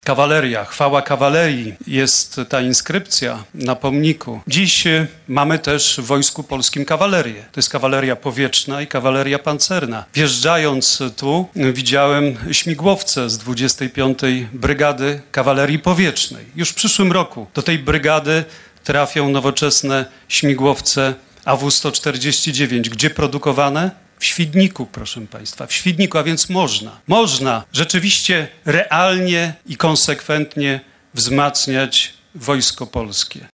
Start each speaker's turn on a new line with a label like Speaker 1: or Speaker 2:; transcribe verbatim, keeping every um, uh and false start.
Speaker 1: Kawaleria, chwała kawalerii, jest ta inskrypcja na pomniku. Dziś mamy też w Wojsku Polskim kawalerię. To jest kawaleria powietrzna i kawaleria pancerna. Wjeżdżając tu widziałem śmigłowce z dwudziestej piątej Brygady Kawalerii Powietrznej. Już w przyszłym roku do tej brygady trafią nowoczesne śmigłowce A W sto czterdzieści dziewięć. Gdzie produkowane? W Świdniku, proszę Państwa, w Świdniku, a więc można. Można rzeczywiście realnie i konsekwentnie wzmacniać Wojsko Polskie.